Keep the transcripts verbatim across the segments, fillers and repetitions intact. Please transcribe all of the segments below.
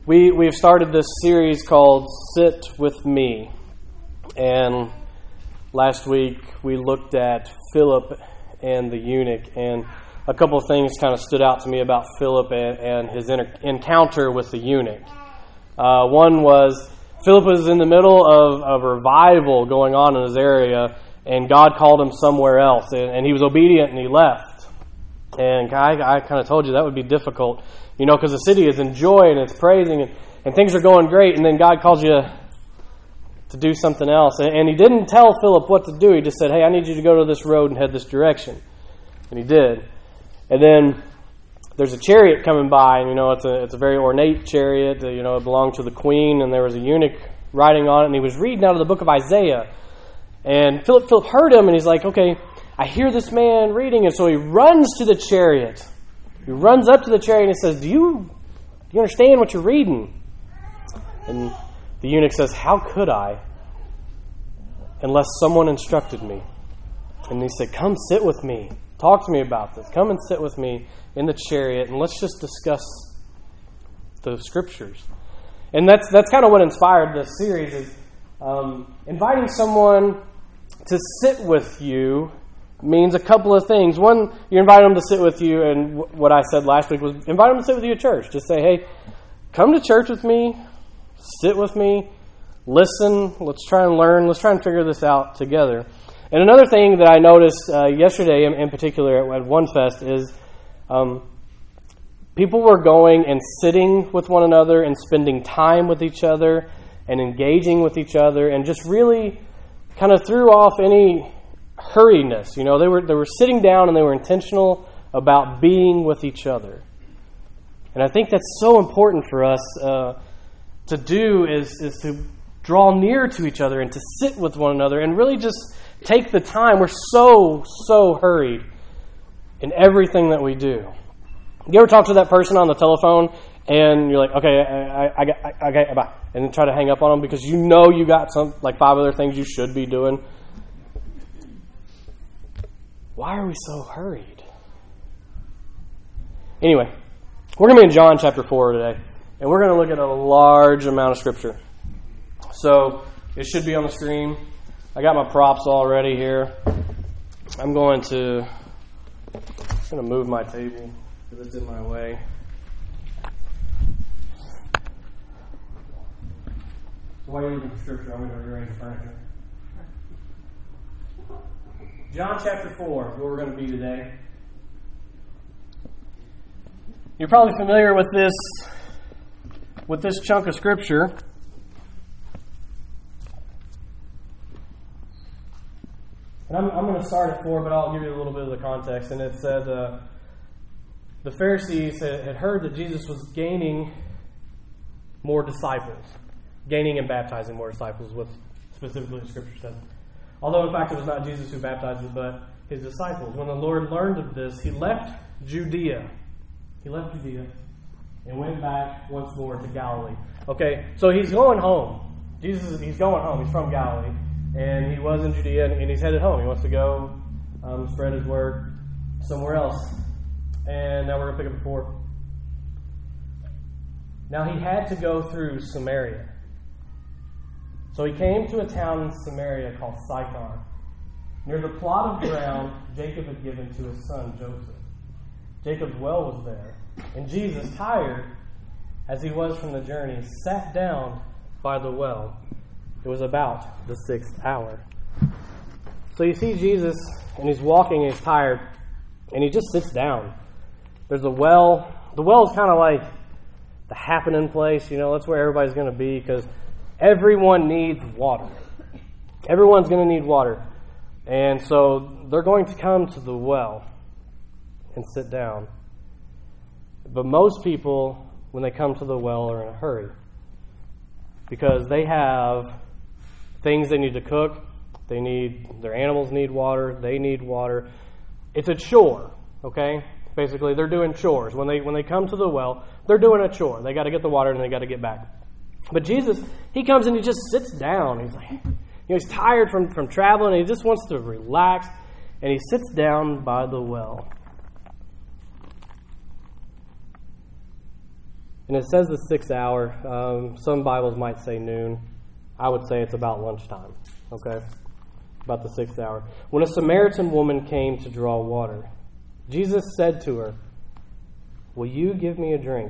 We, we've started this series called Sit With Me. And last week we looked at Philip and the eunuch. And a couple of things kind of stood out to me about Philip and, and his inter- encounter with the eunuch. Uh, one was Philip was in the middle of, of a revival going on in his area, and God called him somewhere else. And, and he was obedient and he left. And I, I kind of told you that would be difficult. You know, because the city is in joy and it's praising and, and things are going great, and then God calls you to do something else. And, and he didn't tell Philip what to do. He just said, hey, I need you to go to this road and head this direction. And he did. And then there's a chariot coming by, and, you know, it's a it's a very ornate chariot. You know, it belonged to the queen, and there was a eunuch riding on it, and he was reading out of the book of Isaiah. And Philip, Philip heard him, and he's like, okay, I hear this man reading, and so he runs to the chariot. He runs up to the chariot and he says, do you, do you understand what you're reading? And the eunuch says, how could I unless someone instructed me? And he said, come sit with me. Talk to me about this. Come and sit with me in the chariot and let's just discuss the scriptures. And that's that's kind of what inspired this series, is um, inviting someone to sit with you means a couple of things. One, you invite them to sit with you, and w- what I said last week was invite them to sit with you at church. Just say, hey, come to church with me, sit with me, listen, let's try and learn, let's try and figure this out together. And another thing that I noticed uh, yesterday in, in particular at, at One Fest is um, people were going and sitting with one another and spending time with each other and engaging with each other, and just really kind of threw off any hurriedness. You know, they were they were sitting down and they were intentional about being with each other. And I think that's so important for us uh, to do is, is to draw near to each other and to sit with one another and really just take the time. We're so, so hurried in everything that we do. You ever talk to that person on the telephone and you're like, okay, I, I, I got, I, okay, bye, and then try to hang up on them because you know you got some like five other things you should be doing? Why are we so hurried? Anyway, we're going to be in John chapter four today, and we're going to look at a large amount of Scripture. So it should be on the screen. I got my props all ready here. I'm going to, I'm going to move my table because it's in my way. So while you're looking for Scripture, I'm going to rearrange the furniture. John chapter four is where we're going to be today. You're probably familiar with this with this chunk of Scripture. And I'm, I'm going to start at four, but I'll give you a little bit of the context. And it said, uh, the Pharisees had, had heard that Jesus was gaining more disciples. Gaining and baptizing more disciples, what specifically the Scripture says. Although, in fact, it was not Jesus who baptized them, but his disciples. When the Lord learned of this, he left Judea. He left Judea and went back once more to Galilee. Okay, so he's going home. Jesus, he's going home. He's from Galilee. And he was in Judea, and he's headed home. He wants to go um, spread his word somewhere else. And now we're going to pick up at four. Now he had to go through Samaria. So he came to a town in Samaria called Sychar, near the plot of ground Jacob had given to his son Joseph. Jacob's well was there, and Jesus, tired as he was from the journey, sat down by the well. It was about the sixth hour. So you see Jesus, and he's walking, and he's tired, and he just sits down. There's a well. The well is kind of like the happening place. You know, that's where everybody's going to be because everyone needs water. Everyone's going to need water. And so they're going to come to the well and sit down. But most people, when they come to the well, are in a hurry because they have things they need to cook. They need, their animals need water. They need water. It's a chore, okay? Basically, they're doing chores. When they when they come to the well, they're doing a chore. They got to get the water and they got to get back. But Jesus, he comes and he just sits down. He's like, you know, he's tired from, from traveling and he just wants to relax. And he sits down by the well. And it says the sixth hour. Um, some Bibles might say noon. I would say it's about lunchtime. Okay? About the sixth hour. When a Samaritan woman came to draw water, Jesus said to her, "Will you give me a drink?"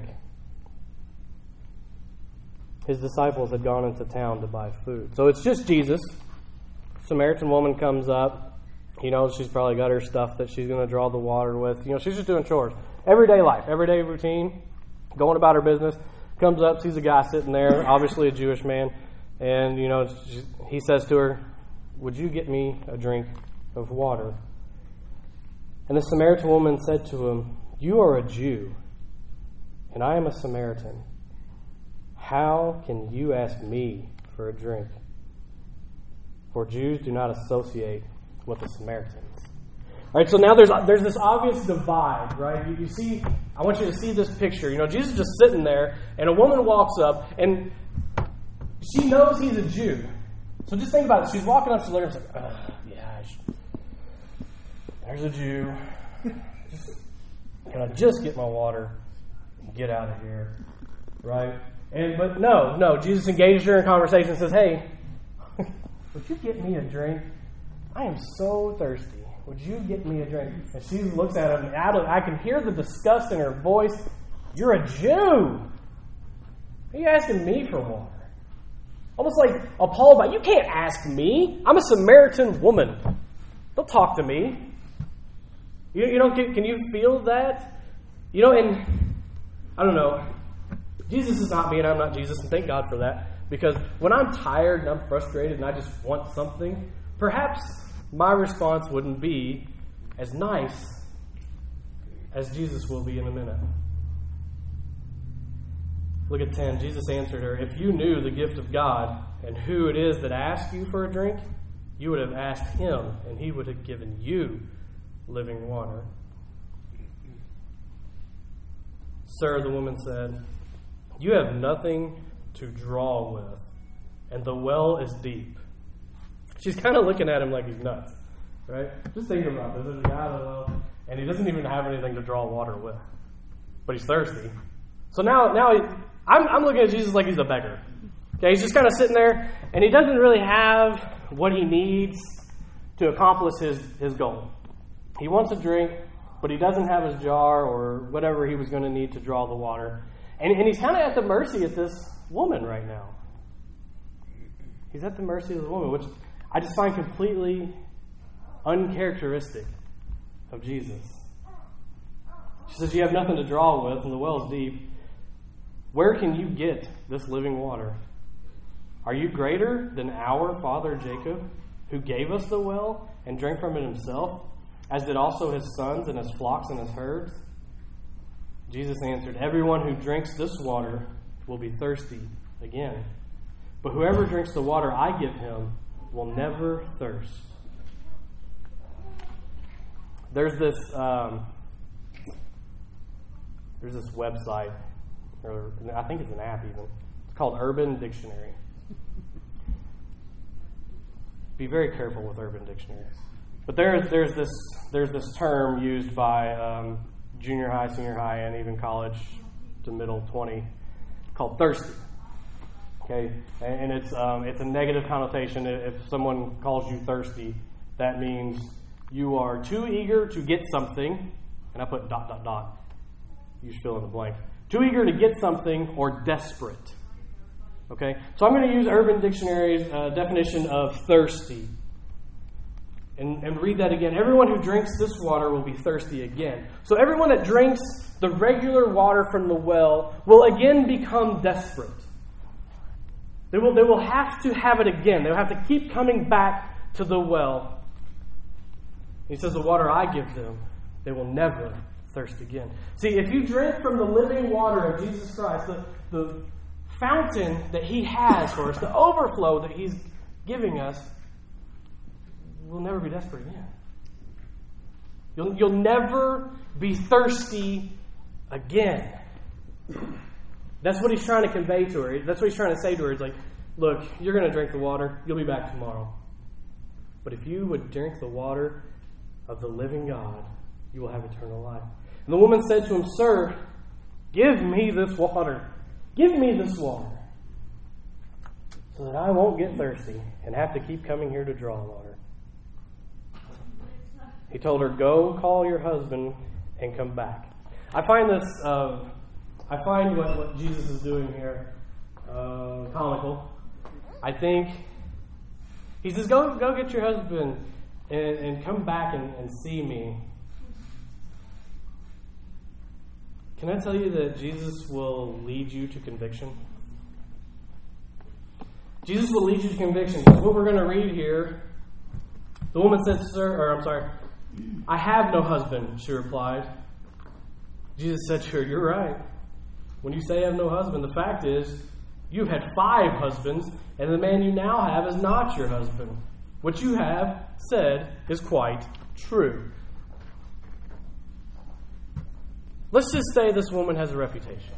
His disciples had gone into town to buy food. So it's just Jesus. Samaritan woman comes up. You know, she's probably got her stuff that she's going to draw the water with. You know, she's just doing chores. Everyday life, everyday routine, going about her business. Comes up, sees a guy sitting there, obviously a Jewish man. And, you know, he says to her, "Would you get me a drink of water?" And the Samaritan woman said to him, "You are a Jew, and I am a Samaritan. How can you ask me for a drink?" For Jews do not associate with the Samaritans. All right, so now there's there's this obvious divide, right? You, you see, I want you to see this picture. You know, Jesus is just sitting there, and a woman walks up, and she knows he's a Jew. So just think about it. She's walking up to the and she's like, "Ugh, yeah, there's a Jew. Just, can I just get my water and get out of here?" Right? And but no, no. Jesus engaged her in conversation and says, "Hey, would you get me a drink? I am so thirsty. Would you get me a drink?" And she looks at him. Out of, I can hear the disgust in her voice. "You're a Jew. Are you asking me for water?" Almost like appalled by, "You can't ask me. I'm a Samaritan woman. Don't talk to me." You, you know, can, can you feel that? You know, and I don't know. Jesus is not me and I'm not Jesus, and thank God for that. Because when I'm tired and I'm frustrated and I just want something, perhaps my response wouldn't be as nice as Jesus will be in a minute. Look at ten. Jesus answered her, "If you knew the gift of God and who it is that asks you for a drink, you would have asked him, and he would have given you living water." "Sir," the woman said, "you have nothing to draw with, and the well is deep." She's kind of looking at him like he's nuts, right? Just think about this. There's a guy at the well, and he doesn't even have anything to draw water with, but he's thirsty. So now, now he, I'm, I'm looking at Jesus like he's a beggar. Okay, he's just kind of sitting there, and he doesn't really have what he needs to accomplish his, his goal. He wants a drink, but he doesn't have his jar or whatever he was going to need to draw the water. And, and he's kind of at the mercy of this woman right now. He's at the mercy of the woman, which I just find completely uncharacteristic of Jesus. She says, "You have nothing to draw with, and the well's deep. Where can you get this living water? Are you greater than our father Jacob, who gave us the well and drank from it himself, as did also his sons and his flocks and his herds?" Jesus answered, "Everyone who drinks this water will be thirsty again. But whoever drinks the water I give him will never thirst." There's this um, there's this website, or I think it's an app even. It's called Urban Dictionary. Be very careful with Urban Dictionary. But there's there's this there's this term used by um, junior high, senior high, and even college to middle twenty called thirsty. Okay, and it's um, it's a negative connotation. If someone calls you thirsty, that means you are too eager to get something, and I put dot dot dot. You fill in the blank. Too eager to get something or desperate. Okay, so I'm going to use Urban Dictionary's uh, definition of thirsty. And, and read that again. Everyone who drinks this water will be thirsty again. So everyone that drinks the regular water from the well will again become desperate. They will, they will have to have it again. They will have to keep coming back to the well. He says, the water I give them, they will never thirst again. See, if you drink from the living water of Jesus Christ, the, the fountain that He has for us, the overflow that He's giving us, we'll never be desperate again. You'll, you'll never be thirsty again. That's what He's trying to convey to her. That's what He's trying to say to her. It's like, look, you're going to drink the water. You'll be back tomorrow. But if you would drink the water of the living God, you will have eternal life. And the woman said to him, Sir, give me this water Give me this water so that I won't get thirsty and have to keep coming here to draw water. He told her, go call your husband and come back. I find this, uh, I find what, what Jesus is doing here uh, comical. I think he says, go go get your husband and, and come back and, and see me. Can I tell you that Jesus will lead you to conviction? Jesus will lead you to conviction. Because what we're going to read here, the woman said, sir, or I'm sorry, I have no husband, she replied. Jesus said to her, you're right. When you say I have no husband, the fact is, you've had five husbands, and the man you now have is not your husband. What you have said is quite true. Let's just say this woman has a reputation.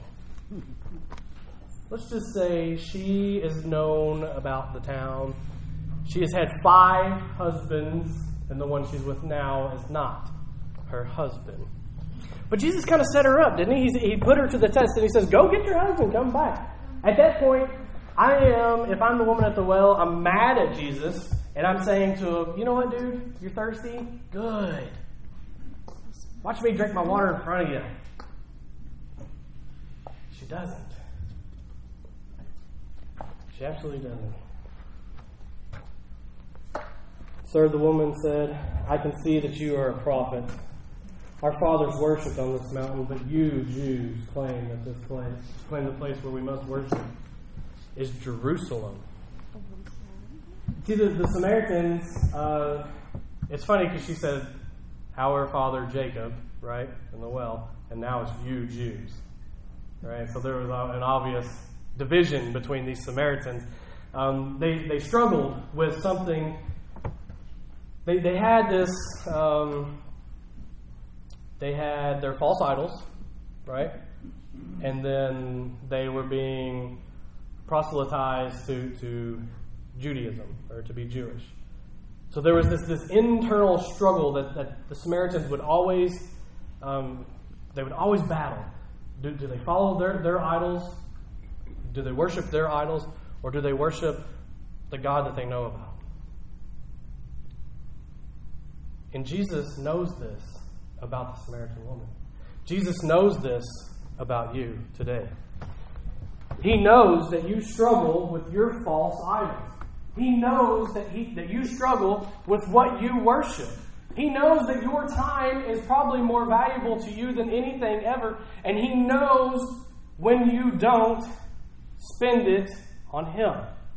Let's just say she is known about the town. She has had five husbands, and the one she's with now is not her husband. But Jesus kind of set her up, didn't he? He put her to the test, and he says, go get your husband, come back. At that point, I am, if I'm the woman at the well, I'm mad at Jesus, and I'm saying to him, you know what, dude? You're thirsty? Good. Watch me drink my water in front of you. She doesn't. She absolutely doesn't. Sir, the woman said, I can see that you are a prophet. Our fathers worshipped on this mountain, but you, Jews, claim that this place, claim the place where we must worship is Jerusalem. See, the, the Samaritans, uh, it's funny because she said, our father Jacob, right, in the well, and now it's you, Jews. Right? So there was an obvious division between these Samaritans. Um, they, they struggled with something. They, they had this... Um, They had their false idols, right? And then they were being proselytized to, to Judaism, or to be Jewish. So there was this, this internal struggle that, that the Samaritans would always, um, they would always battle. Do, do they follow their, their idols? Do they worship their idols? Or do they worship the God that they know about? And Jesus knows this about the Samaritan woman. Jesus knows this about you today. He knows that you struggle with your false idols. He knows that he that you struggle with what you worship. He knows that your time is probably more valuable to you than anything ever, and he knows when you don't spend it on him.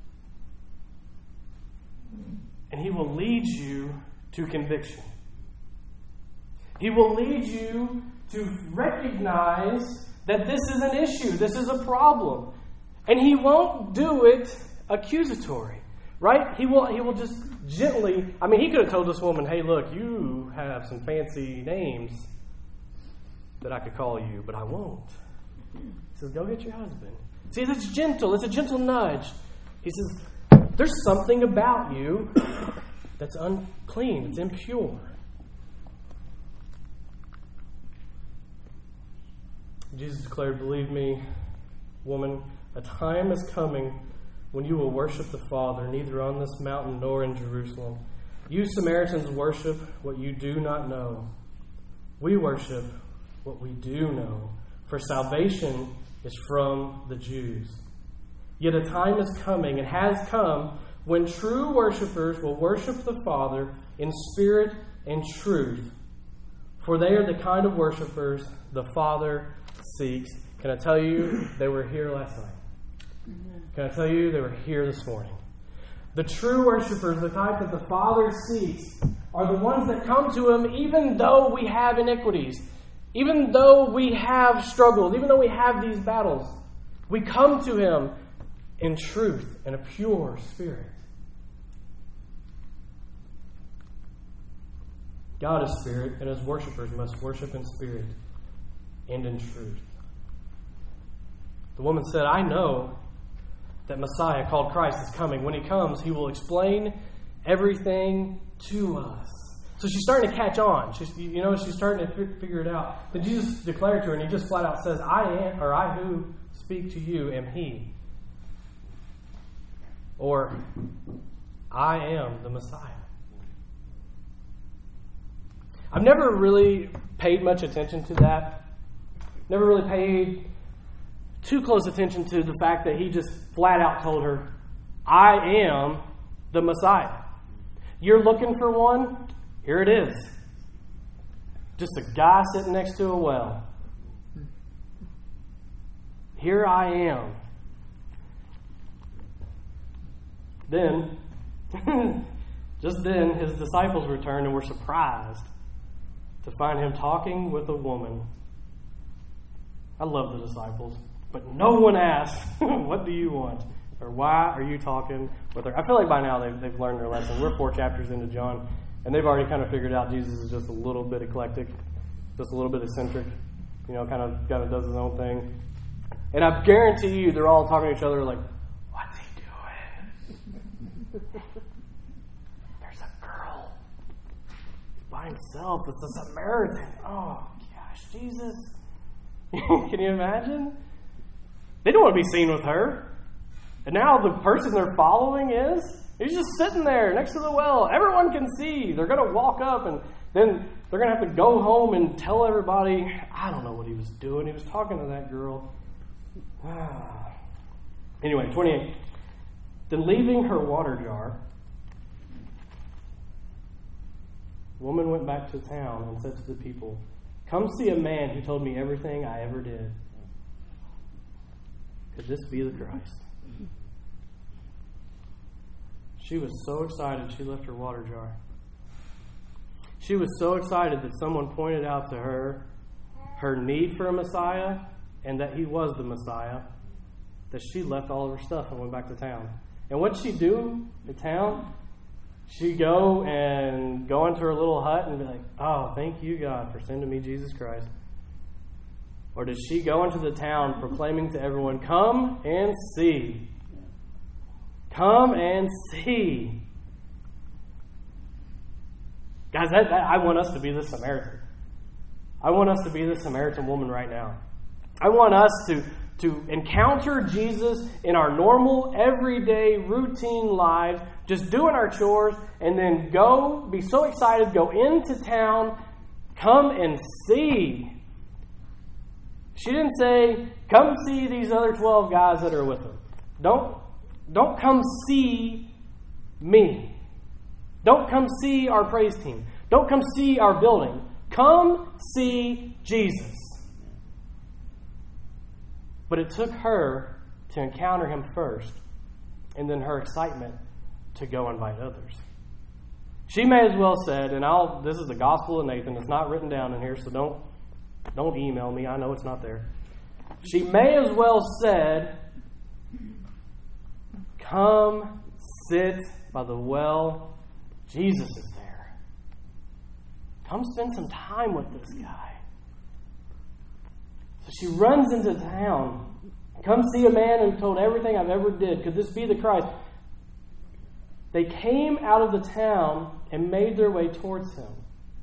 And he will lead you to conviction. He will lead you to recognize that this is an issue, this is a problem. And he won't do it accusatory, right? He will, he will just gently, I mean, he could have told this woman, hey, look, you have some fancy names that I could call you, but I won't. He says, go get your husband. See, it's gentle, it's a gentle nudge. He says, there's something about you that's unclean, it's impure. Jesus declared, believe me, woman, a time is coming when you will worship the Father, neither on this mountain nor in Jerusalem. You Samaritans worship what you do not know. We worship what we do know, for salvation is from the Jews. Yet a time is coming, and has come, when true worshipers will worship the Father in spirit and truth, for they are the kind of worshipers the Father seeks. Can I tell you, they were here last night. Can I tell you, they were here this morning. The true worshipers, the type that the Father seeks, are the ones that come to him even though we have iniquities, even though we have struggles, even though we have these battles. We come to him in truth and a pure spirit. God is spirit, and his worshipers must worship in spirit and in truth. The woman said, I know that Messiah called Christ is coming. When he comes, he will explain everything to us. So she's starting to catch on. She's, you know, she's starting to figure it out. But Jesus declared to her, and he just flat out says, I am, or I who speak to you am he. Or, I am the Messiah. I've never really paid much attention to that. Never really paid too close attention to the fact that he just flat out told her, I am the Messiah. You're looking for one? Here it is. Just a guy sitting next to a well. Here I am. Then, just then, his disciples returned and were surprised to find him talking with a woman. I love the disciples, but no one asked, what do you want? Or why are you talking with her? I feel like by now they've, they've learned their lesson. We're four chapters into John, and they've already kind of figured out Jesus is just a little bit eclectic, just a little bit eccentric, you know, kind of, kind of does his own thing. And I guarantee you they're all talking to each other like, what's he doing? There's a girl. He's by himself. It's a Samaritan. Oh, gosh, Jesus. Can you imagine? They don't want to be seen with her. And now the person they're following is, he's just sitting there next to the well. Everyone can see. They're going to walk up and then they're going to have to go home and tell everybody. I don't know what he was doing. He was talking to that girl. Anyway, twenty-eight. Then leaving her water jar, the woman went back to town and said to the people, come see a man who told me everything I ever did. Could this be the Christ? She was so excited she left her water jar. She was so excited that someone pointed out to her her need for a Messiah and that he was the Messiah, that she left all of her stuff and went back to town. And what'd she do in town? She'd go and go into her little hut and be like, oh, thank you, God, for sending me Jesus Christ. Or did she go into the town proclaiming to everyone, come and see. Come and see. Guys, that, that, I want us to be the Samaritan. I want us to be the Samaritan woman right now. I want us to, to encounter Jesus in our normal, everyday, routine lives, just doing our chores, and then go, be so excited, go into town, come and see. She didn't say, come see these other twelve guys that are with her. Don't, don't come see me. Don't come see our praise team. Don't come see our building. Come see Jesus. But it took her to encounter him first, and then her excitement to go invite others. She may as well said, and I'll this is the Gospel of Nathan, it's not written down in here, so don't don't email me, I know it's not there. She may as well said, come sit by the well, Jesus is there. Come spend some time with this guy. So she runs into town. Come see a man who told everything I've ever did. Could this be the Christ? They came out of the town and made their way towards him.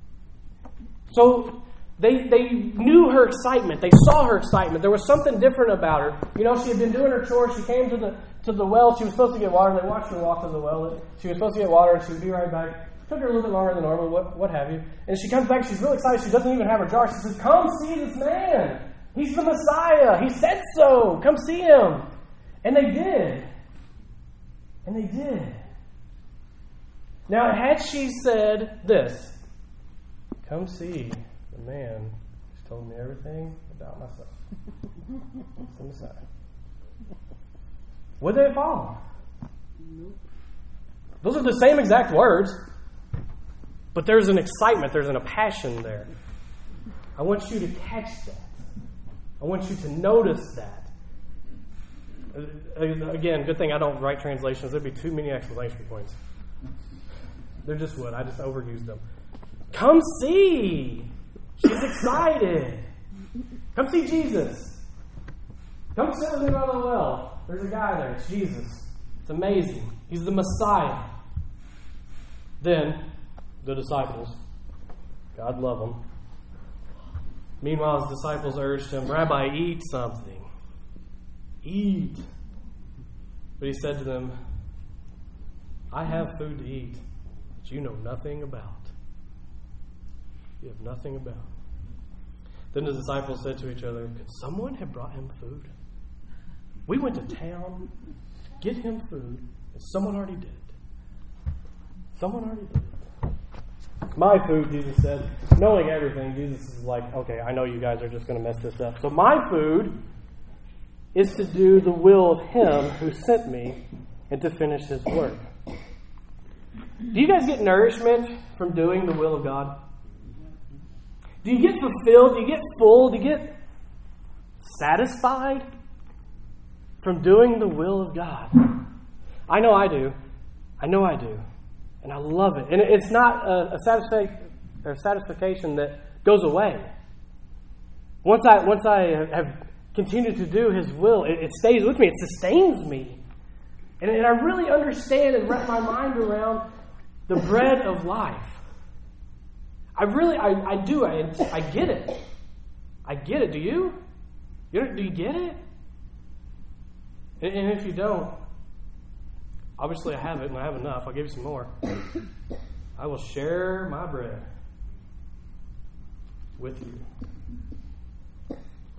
So they they knew her excitement. They saw her excitement. There was something different about her. You know, she had been doing her chores. She came to the to the well. She was supposed to get water. They watched her walk to the well. She was supposed to get water, and she would be right back. It took her a little bit longer than normal, what, what have you. And she comes back. She's really excited. She doesn't even have her jar. She says, come see this man. He's the Messiah. He said so. Come see him. And they did. And they did. Now, had she said this, come see the man who's told me everything about myself. It's the Messiah. Would they follow? Nope. Those are the same exact words, but there's an excitement, there's a passion there. I want you to catch that. I want you to notice that. Again, good thing I don't write translations. There'd be too many exclamation points. There just would. I just overused them. Come see. She's excited. Come see Jesus. Come sit with me by the well. There's a guy there. It's Jesus. It's amazing. He's the Messiah. Then, the disciples, God love them. Meanwhile, his disciples urged him, Rabbi, eat something. eat. But he said to them, I have food to eat that you know nothing about. You have nothing about. Then the disciples said to each other, could someone have brought him food? We went to town, get him food, and someone already did it. Someone already did it. My food, Jesus said. Knowing everything, Jesus is like, okay, I know you guys are just going to mess this up. So my food is to do the will of him who sent me and to finish his work. Do you guys get nourishment from doing the will of God? Do you get fulfilled? Do you get full? Do you get satisfied from doing the will of God? I know I do. I know I do. And I love it. And it's not a, a, satisfac- or satisfaction that goes away. Once I once I have continued to do his will, it, it stays with me. It sustains me. And, and I really understand and wrap my mind around the bread of life. I really, I, I do. I, I get it. I get it. Do you? you do you get it? And, and if you don't, obviously I have it and I have enough. I'll give you some more. I will share my bread with you.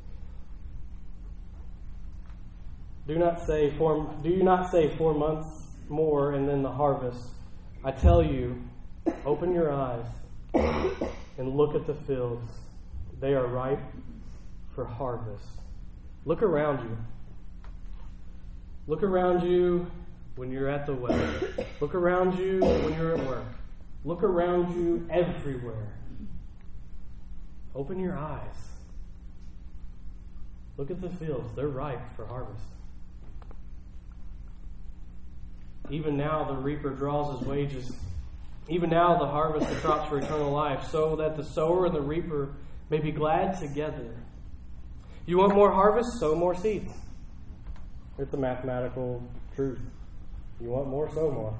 Do not say four, do you not say four months more and then the harvest? I tell you, open your eyes and look at the fields. They are ripe for harvest. Look around you. Look around you when you're at the well. Look around you when you're at work. Look around you everywhere. Open your eyes. Look at the fields. They're ripe for harvest. Even now the reaper draws his wages. Even now the harvest of crops for eternal life, so that the sower and the reaper may be glad together. You want more harvest? Sow more seeds. It's a mathematical truth. You want more? Sow more.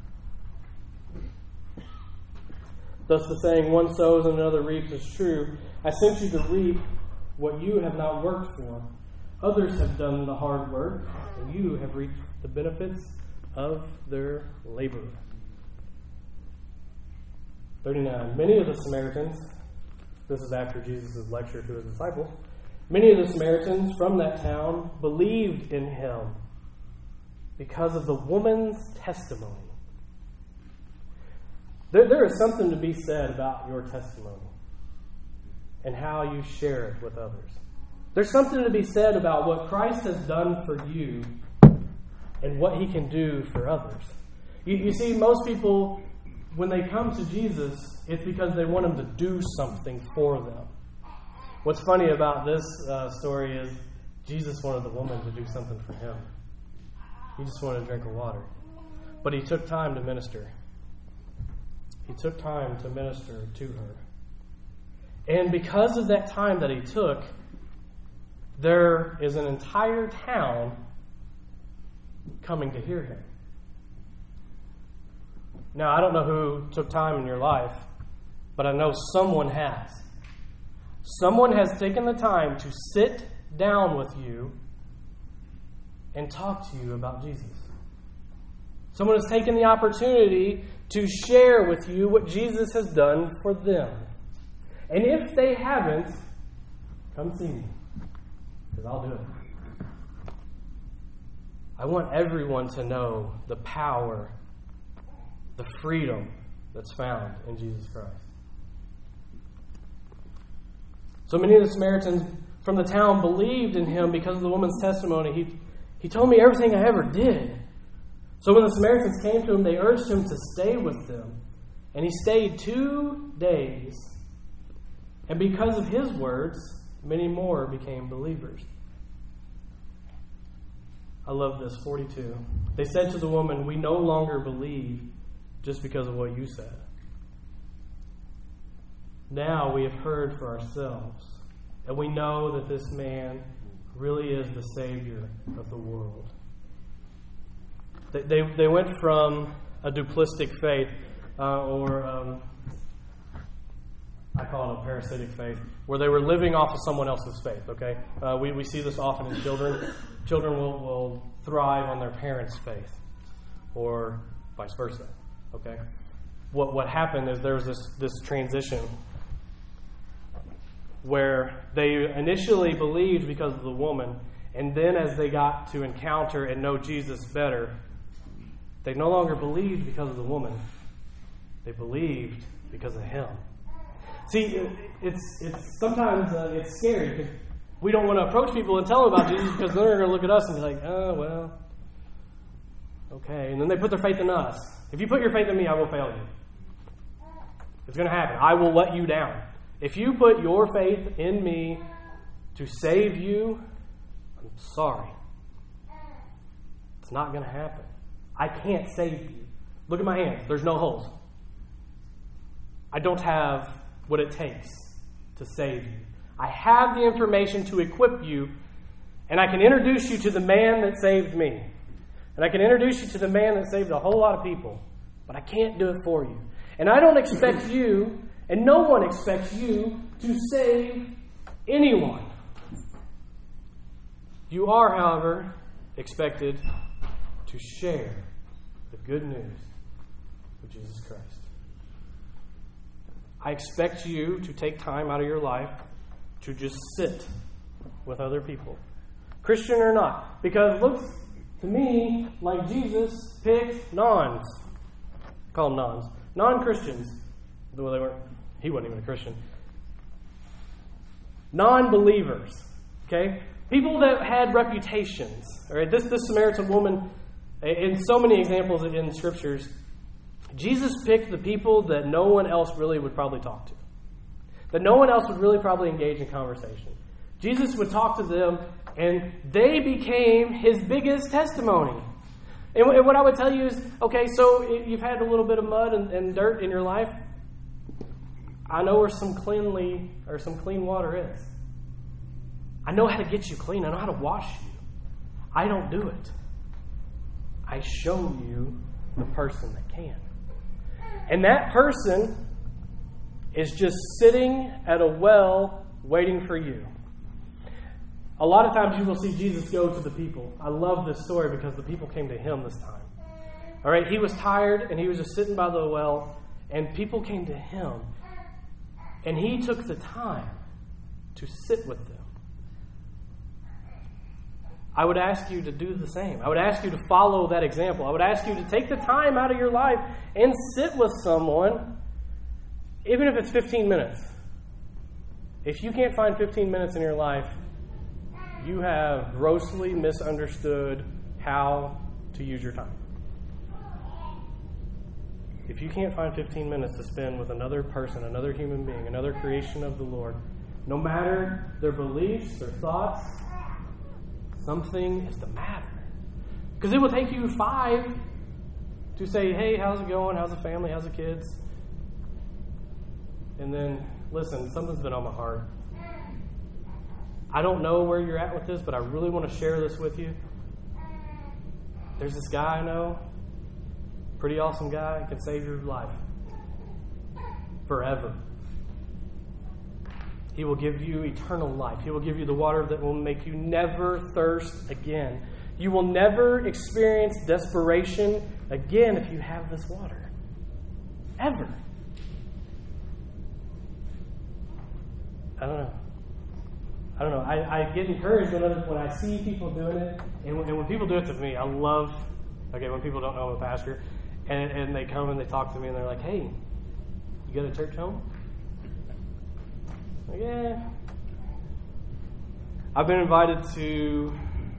Thus the saying, one sows and another reaps, is true. I sent you to reap what you have not worked for. Others have done the hard work, and you have reaped the benefits of their labor. thirty-nine. Many of the Samaritans, this is after Jesus' lecture to his disciples, many of the Samaritans from that town believed in him because of the woman's testimony. There, there is something to be said about your testimony and how you share it with others. There's something to be said about what Christ has done for you and what he can do for others. You, you see, most people, when they come to Jesus, it's because they want him to do something for them. What's funny about this uh, story is Jesus wanted the woman to do something for him. He just wanted a drink of water. But he took time to minister. He took time to minister to her. And because of that time that he took, there is an entire town coming to hear him. Now, I don't know who took time in your life, but I know someone has. Someone has taken the time to sit down with you and talk to you about Jesus. Someone has taken the opportunity to share with you what Jesus has done for them. And if they haven't, come see me, because I'll do it. I want everyone to know the power, the freedom that's found in Jesus Christ. So many of the Samaritans from the town believed in him because of the woman's testimony. He, he told me everything I ever did. So when the Samaritans came to him, they urged him to stay with them. And he stayed two days. And because of his words, many more became believers. I love this, forty-two. They said to the woman, we no longer believe just because of what you said. Now we have heard for ourselves, and we know that this man really is the Savior of the world. They, they, they went from a duplistic faith, uh, or um, I call it a parasitic faith, where they were living off of someone else's faith, okay? Uh, we, we see this often in children. Children will, will thrive on their parents' faith, or vice versa, okay? What what happened is there was this, this transition where they initially believed because of the woman, and then as they got to encounter and know Jesus better, they no longer believed because of the woman. They believed because of him. See, it's it's sometimes uh, it's scary because we don't want to approach people and tell them about Jesus because they're going to look at us and be like, oh, well, okay. And then they put their faith in us. If you put your faith in me, I will fail you. It's going to happen. I will let you down. If you put your faith in me to save you, I'm sorry. It's not going to happen. I can't save you. Look at my hands. There's no holes. I don't have what it takes to save you. I have the information to equip you, and I can introduce you to the man that saved me. And I can introduce you to the man that saved a whole lot of people, but I can't do it for you. And I don't expect you, and no one expects you, to save anyone. You are, however, expected to share the good news of Jesus Christ. I expect you to take time out of your life to just sit with other people, Christian or not, because it looks to me like Jesus picked nons. Call them nons. Non-Christians. Well, they weren't. He wasn't even a Christian. Non-believers. Okay? People that had reputations. All right? This, this Samaritan woman, in so many examples in Scriptures, Jesus picked the people that no one else really would probably talk to. That no one else would really probably engage in conversation. Jesus would talk to them, and they became his biggest testimony. And what I would tell you is, okay, so you've had a little bit of mud and, and dirt in your life. I know where some cleanly or some clean water is. I know how to get you clean. I know how to wash you. I don't do it. I show you the person that can. And that person is just sitting at a well waiting for you. A lot of times you will see Jesus go to the people. I love this story because the people came to him this time. All right, he was tired and he was just sitting by the well, and people came to him. And he took the time to sit with them. I would ask you to do the same. I would ask you to follow that example. I would ask you to take the time out of your life and sit with someone, even if it's fifteen minutes. If you can't find fifteen minutes in your life, you have grossly misunderstood how to use your time. If you can't find fifteen minutes to spend with another person, another human being, another creation of the Lord, no matter their beliefs, their thoughts, something is the matter. Because it will take you five to say, hey, how's it going? How's the family? How's the kids? And then, listen, something's been on my heart. I don't know where you're at with this, but I really want to share this with you. There's this guy I know, pretty awesome guy, can save your life forever. He will give you eternal life. He will give you the water that will make you never thirst again. You will never experience desperation again if you have this water. Ever. I don't know. I don't know. I, I get encouraged when I, when I see people doing it. And when, and when people do it to me, I love, okay, when people don't know I'm a pastor, and, and they come and they talk to me and they're like, hey, you go to church home? Like, yeah. I've been invited to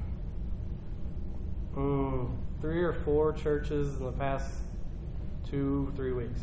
um, three or four churches in the past two, three weeks.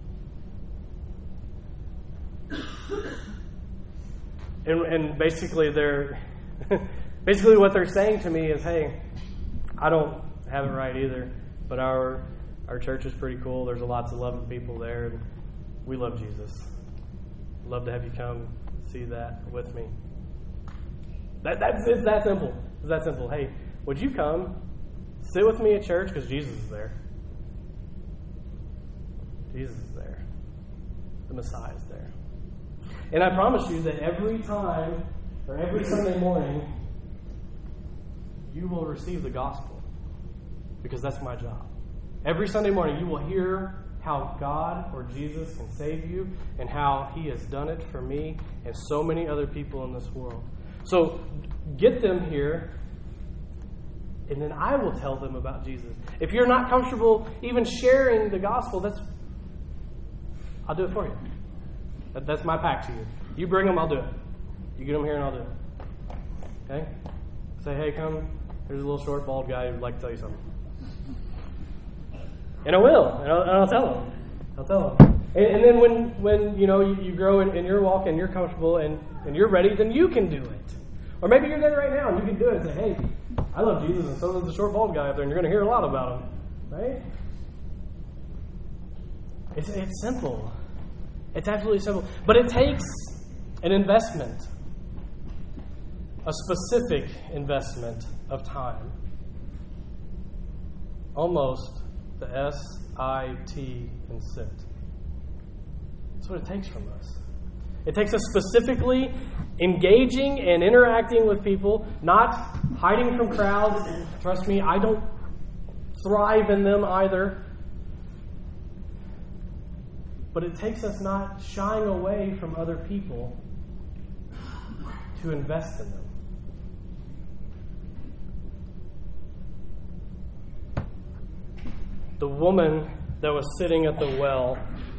And, and basically, they're basically what they're saying to me is, "Hey, I don't have it right either, but our our church is pretty cool. There's lots of loving people there, and we love Jesus. Love to have you come see that with me." That that's it's that simple. It's that simple. Hey, would you come sit with me at church because Jesus is there? Jesus is there. The Messiah is there. And I promise you that every time, or every Sunday morning, you will receive the gospel. Because that's my job. Every Sunday morning, you will hear how God or Jesus can save you and how He has done it for me and so many other people in this world. So get them here, and then I will tell them about Jesus. If you're not comfortable even sharing the gospel, that's I'll do it for you. That, that's my pack to you. You bring them, I'll do it. You get them here, and I'll do it. Okay? Say, hey, come. There's a little short, bald guy who'd like to tell you something. And I will. And I'll, and I'll tell them. I'll tell them. And, and then when, when you know you, you grow in, in your walk and you're comfortable and, and you're ready, then you can do it. Or maybe you're there right now and you can do it and say, hey, I love Jesus and so does the short, bald guy up there, and you're going to hear a lot about him. Right? It's, it's simple. It's absolutely simple. But it takes an investment. A specific investment of time. Almost the S I T in sit. That's what it takes from us. It takes us specifically engaging and interacting with people, not hiding from crowds. Trust me, I don't thrive in them either. But it takes us not shying away from other people to invest in them. The woman that was sitting at the well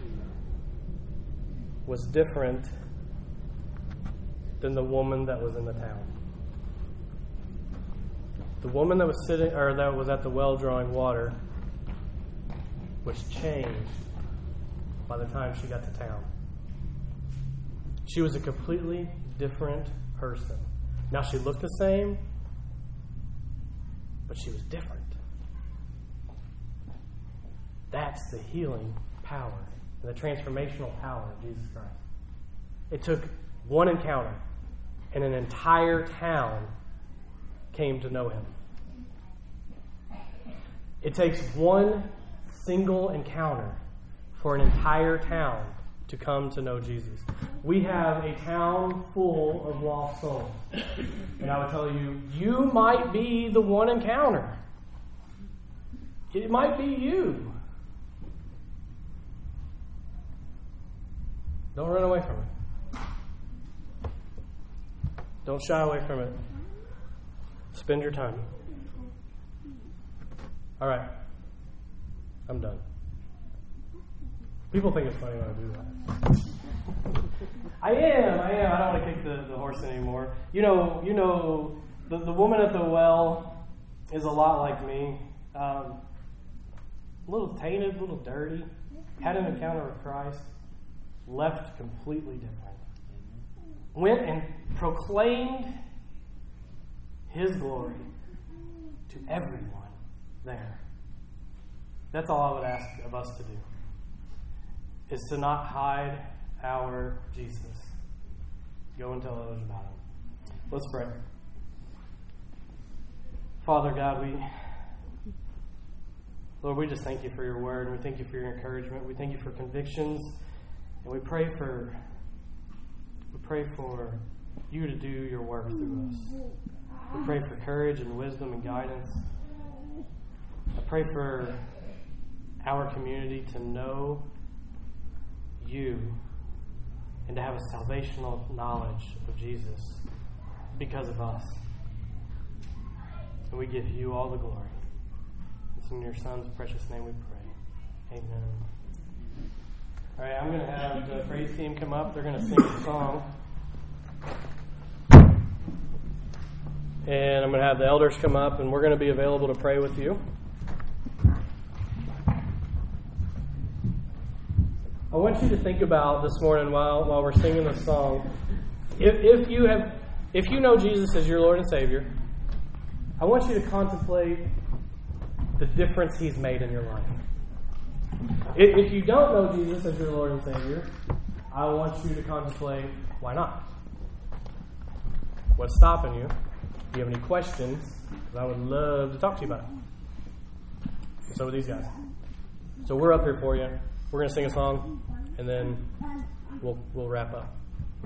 was different than the woman that was in the town. The woman that was sitting, or that was at the well drawing water, was changed by the time she got to town. She was a completely different person. Now she looked the same, but she was different. That's the healing power and the transformational power of Jesus Christ. It took one encounter, and an entire town came to know Him. It takes one single encounter for an entire town to come to know Jesus. We have a town full of lost souls. And I would tell you, you might be the one encounter. It might be you. Don't run away from it. Don't shy away from it. Spend your time. All right. I'm done. People think it's funny when I do that. I am, I am. I don't want to kick the, the horse anymore. You know, you know, the, the woman at the well is a lot like me. Um, a little tainted, a little dirty. Had an encounter with Christ. Left completely different. Went and proclaimed His glory to everyone there. That's all I would ask of us to do. Is to not hide our Jesus. Go and tell others about Him. Let's pray. Father God, we, Lord, we just thank You for Your word, and we thank You for Your encouragement. We thank You for convictions. And we pray for we pray for You to do Your work through us. We pray for courage and wisdom and guidance. I pray for our community to know You and to have a salvational knowledge of Jesus because of us. And we give You all the glory. It's in Your Son's precious name we pray. Amen. All right, I'm going to have the praise team come up. They're going to sing a song. And I'm going to have the elders come up, and we're going to be available to pray with you. I want you to think about this morning while while we're singing this song. If, if you have, if you know Jesus as your Lord and Savior, I want you to contemplate the difference He's made in your life. If you don't know Jesus as your Lord and Savior, I want you to contemplate, why not? What's stopping you? Do you have any questions? Because I would love to talk to you about it. And so with these guys. So we're up here for you. We're going to sing a song, and then we'll we'll wrap up.